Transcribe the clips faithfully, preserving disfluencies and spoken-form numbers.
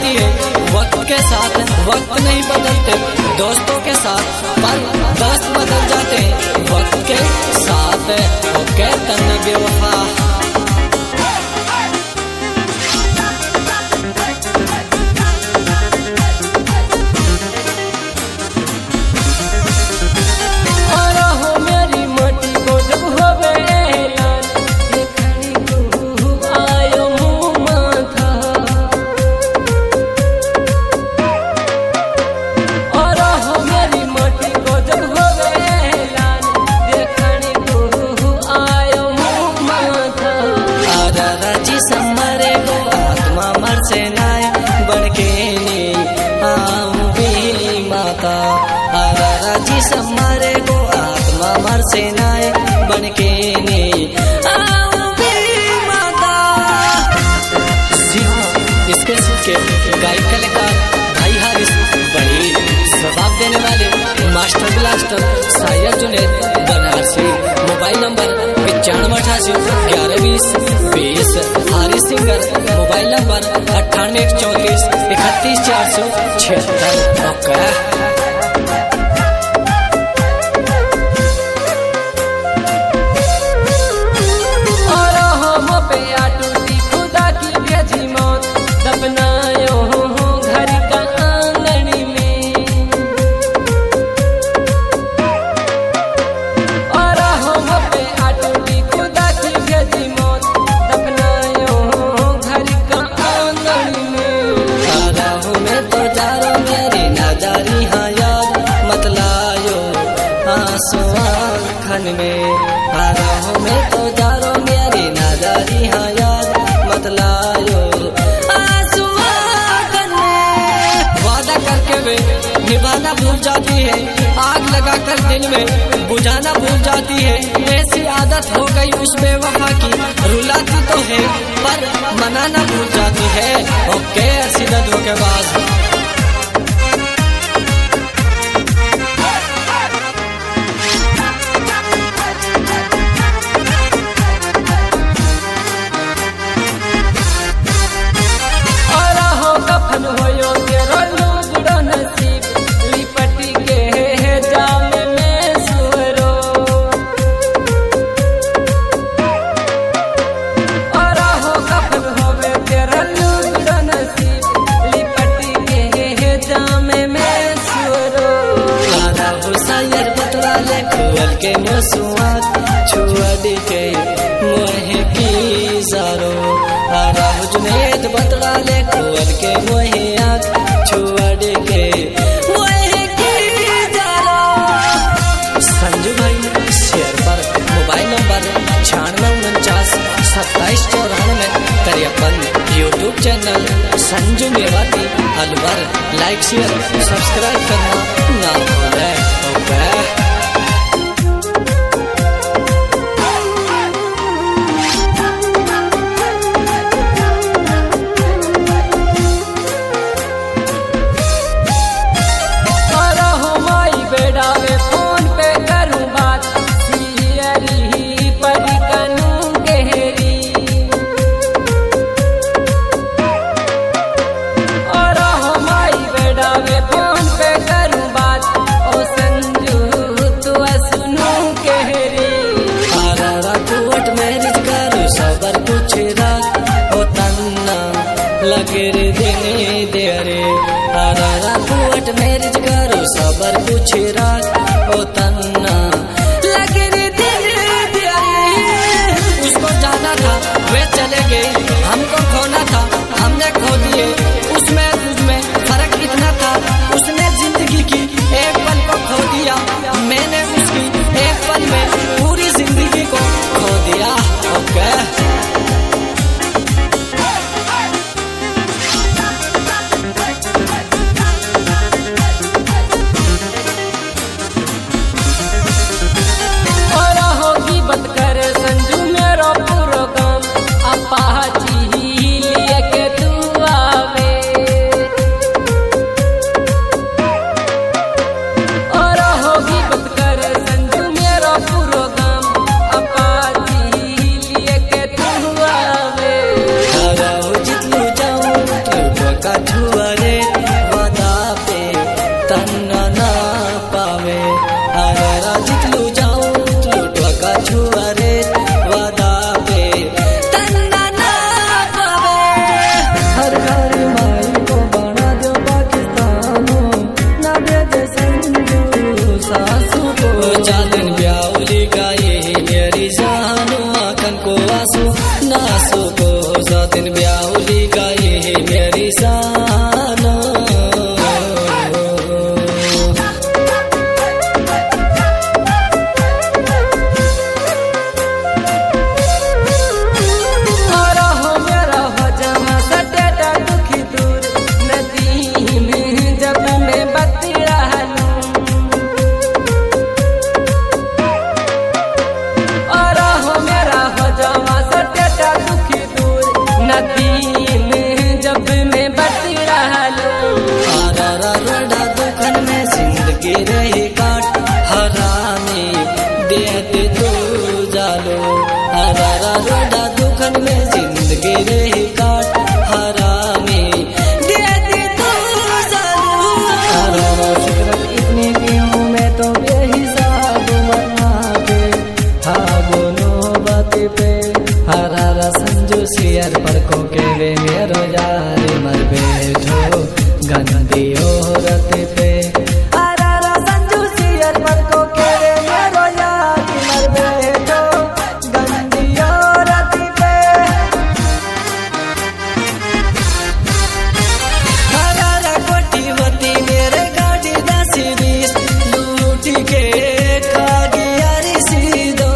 जाती है वक्त के साथ। वक्त नहीं बदलते दोस्तों के साथ, पर दोस्त बदल जाते हैं वक्त के साथ। ओके तन्ने बेवफा जी समारे को आत्मा मर से नाय बन के ने माता। इसके के गायक कलाकार भाई हारिस, बड़ी जवाब देने वाले मास्टर ब्लास्टर शायर जुनेद बनारसी। मोबाइल नंबर पचानवे अठासी ग्यारह बीस बीस। हारिस सिंगर मोबाइल नंबर अट्ठानवे एक चौंतीस इकतीस चार सौ छिहत्तर। ओके में आराहों में तो जारो मेरी नादारी हाँ याद मत लायो आंसुआं में। वादा करके वे निभाना भूल जाती है, आग लगा कर दिल में बुझाना भूल जाती है। ऐसी आदत हो गई उस बेवफा की, रुलाती तो है पर मनाना भूल जाती है। ओके सीधा धोखेबाज के मसुआत छुअडी के मोहे की जारो। आरा जुनेद बतला ले कुल के मोहे आत छुअडी के मोहे की जारो। संजू भाई शेयर पर मोबाइल नंबर छियानवे उनचास सत्ताईस चौरानवे तिरपन। YouTube channel Sanju Mewati Alwar. Like share subscribe करना ना भूलें। ओके लगे रे देने दे रे आरा पुअट मैरिज करो सबर कुछ रात ओ तन्ना लगे रे देने दे रे। उसको जाना था वे चले गए, हमको खोना था हमने खो दिए। उसमें तुझमें फर्क इतना था, उसने जिंदगी की एक पल को खो दिया, मैंने उसकी एक पल में पूरी जिंदगी को खो दिया। ओके गंदियो रत पे आरारा संजू सियर पर को केरे मेरो याद मर बैठो गंदियो रत पे आरारा कोटी होती मेरे गाड़ी दस बीस लूट के खा गया रिसीदो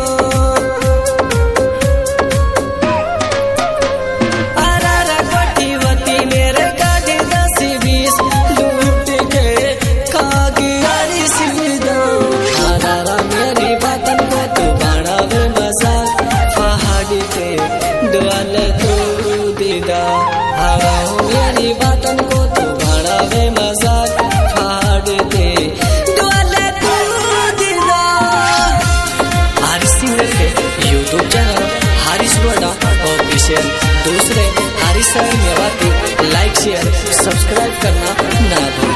आरारा कोटी होती मेरे गाड़ी दस बीस लूट के खा गया रिसीदो आरारा मेरी बातन को तू बढ़ावे मजाक पहाड़ी पे दुआल तू दीदा हवा मेरी बातन को तू बढ़ावे मजाक पहाड़ी पे दुआल तू दीदा हारिस सिंगर के YouTube channel Haris Roda official दूसरे Haris Mewati like share subscribe करना ना भूलें।